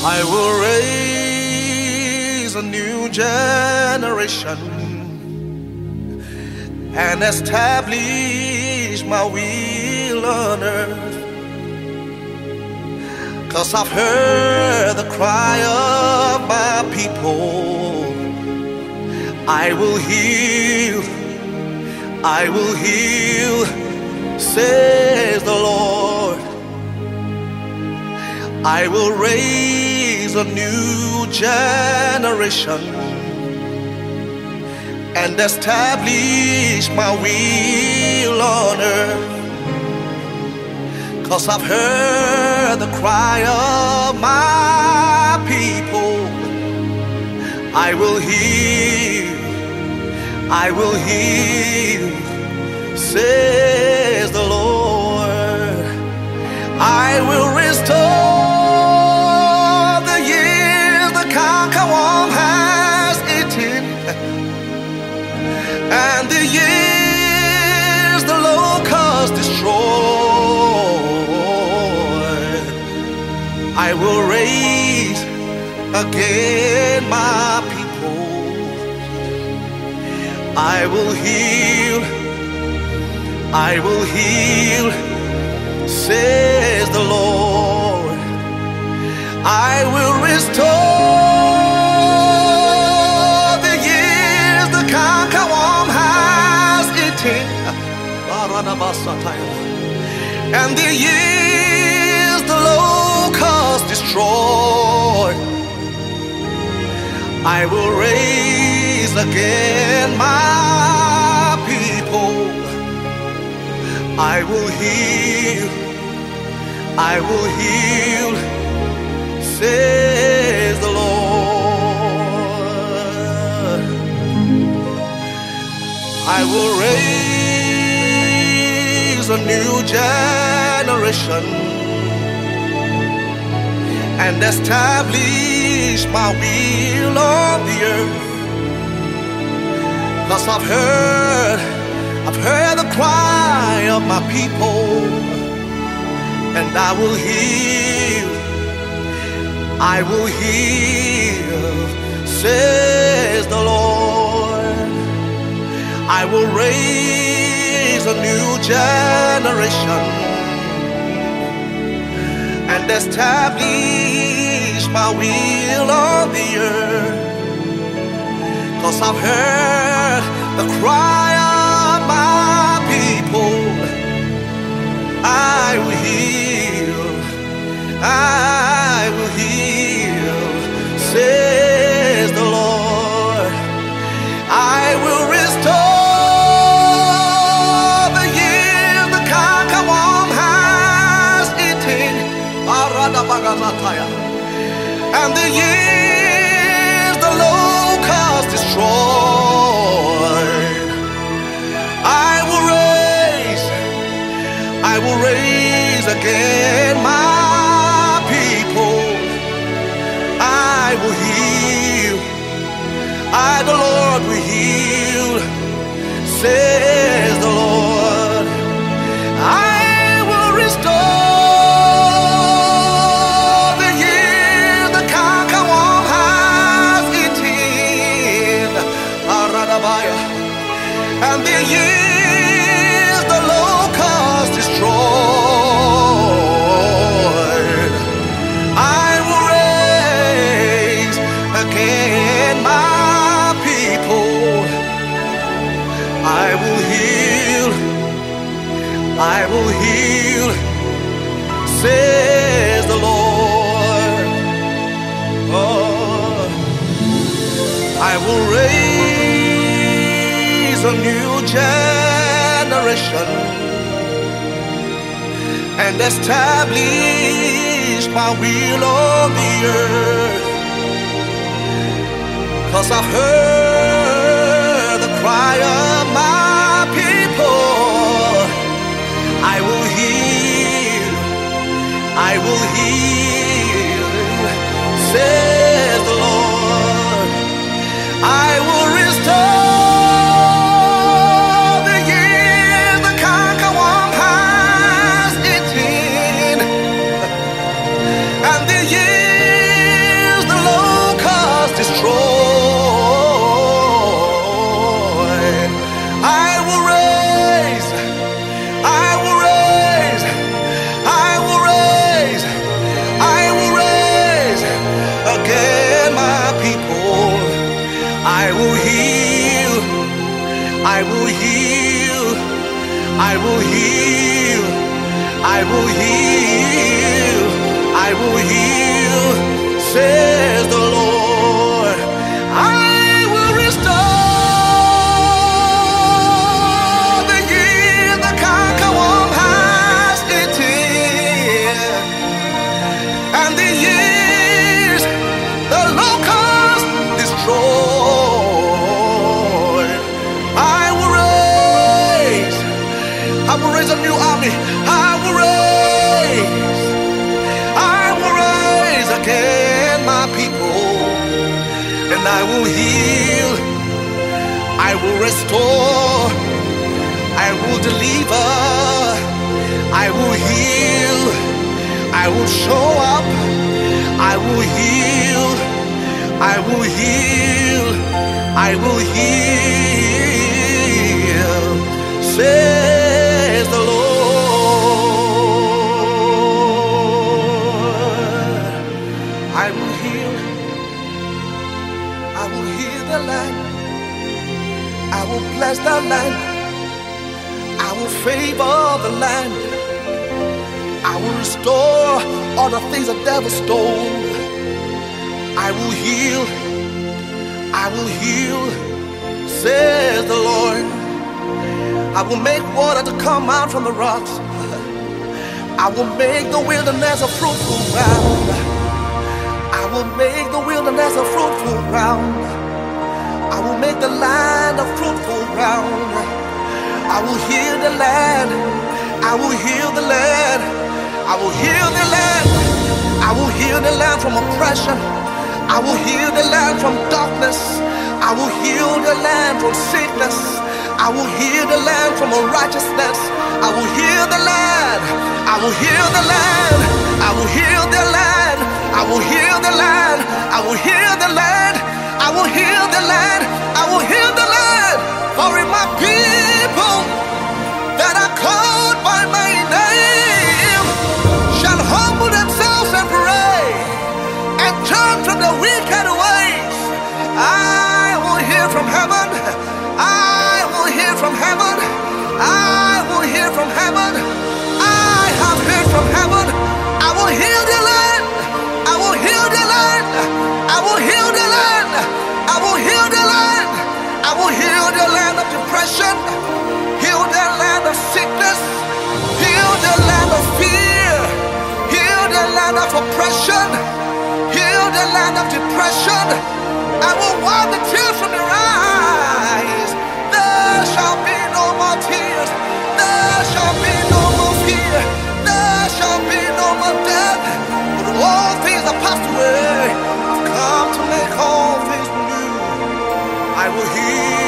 I will raise a new generation and establish my will on earth. 'Cause I've heard the cry of my people. I will heal, says the Lord. I will raise a new generation and establish my will on earth. 'Cause I've heard the cry of my people. I will heal, says the Lord. I will restore the years the cankerworm has eaten, and the years the locust destroyed. I will raise again my people. I will heal, says the Lord. I will restore the years the cankerworm has eaten, and the years the locust destroyed. I will raise again my people. I will heal, says the Lord. I will raise a new generation and establish my will on the earth. 'Cause I've heard the cry of my people, and I will heal, says the Lord. I will raise a new generation and establish my will on the earth. 'Cause I've heard the cry of my people. I will heal, says the Lord. I will restore the years the cankerworm has eaten, and the years the locust destroyed. I will raise again my people. I will heal, the Lord will heal, says the Lord. I will restore the years the cankerworm has eaten, and the years the locust destroyed. I will raise again my people. I will heal, says the Lord. Oh, I will raise a new generation and establish my will on the earth. 'Cause I've heard the cry of my people. I will heal, says the Lord. I will restore the years the cankerworm has eaten, and the years I will heal, I will heal, I will heal, I will heal, says the Lord. I will restore the year the cankerworm has eaten, and the years the locust destroyed. I will raise a new army. I will raise again my people, and I will heal, I will restore, I will deliver, I will heal, I will show up, I will heal, I will heal, I will heal, says the Lord. I will heal, I will heal the land, I will bless the land, I will favor the land, I will restore all the things the devil stole. I will heal, I will heal, says the Lord. I will make water to come out from the rocks. I will make the wilderness a fruitful ground. I will make the wilderness a fruitful ground. I will make the land a fruitful ground. I will heal the land. I will heal the land. I will heal the land. I will heal the land from oppression. I will heal the land from darkness. I will heal the land from sickness. I will heal the land from unrighteousness. I will heal the land. I will heal the land. I will heal the land. I will heal the land. I will heal the land. I will heal the land. I will heal the land. For if my people that are called by my name shall humble themselves and pray and turn from the wicked ways, I will hear from heaven. I will hear from heaven. I will hear from heaven. I have heard from heaven. I will heal the land. I will heal the land. I will heal the land. I will heal the land. I will heal the land of depression. Heal the land of sickness. Heal the land of fear. Heal the land of oppression. Heal the land of depression. I will wipe the tears from your eyes. There shall be no more tears. There shall be no more fear. There shall be no more death. But all things are passed away. I've come to make all things new. I will heal.